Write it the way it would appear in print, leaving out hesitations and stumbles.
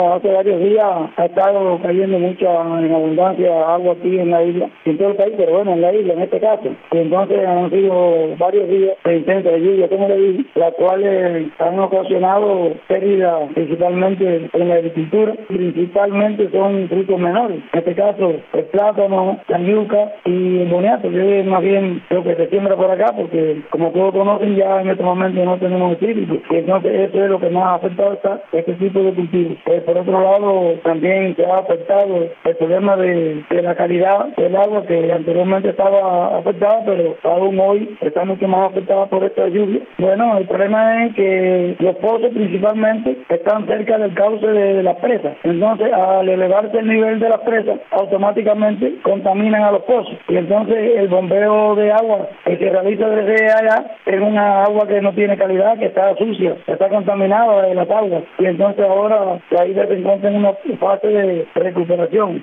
Hace varios días ha estado cayendo mucha en abundancia agua aquí en la isla, en todo el país, pero bueno, en la isla en este caso. Y entonces han sido varios días de intensa lluvia, como le dije, las cuales han ocasionado pérdidas principalmente en la agricultura. Principalmente son frutos menores, en este caso el plátano, la yuca y el boniato, que es más bien lo que se siembra por acá, porque como todos conocen ya en este momento no tenemos espíritu, y entonces eso es lo que más ha afectado está este tipo de cultivos. Por otro lado, también se ha afectado el problema de la calidad del agua, que anteriormente estaba afectada, pero aún hoy está mucho más afectada por esta lluvia. Bueno, el problema es que los pozos principalmente están cerca del cauce de las presas. Entonces, al elevarse el nivel de las presas, automáticamente contaminan a los pozos. Y entonces el bombeo de agua que se realiza desde allá es una agua que no tiene calidad, que está sucia, está contaminada de las aguas. Y entonces ahora la isla se encuentra en una fase de recuperación.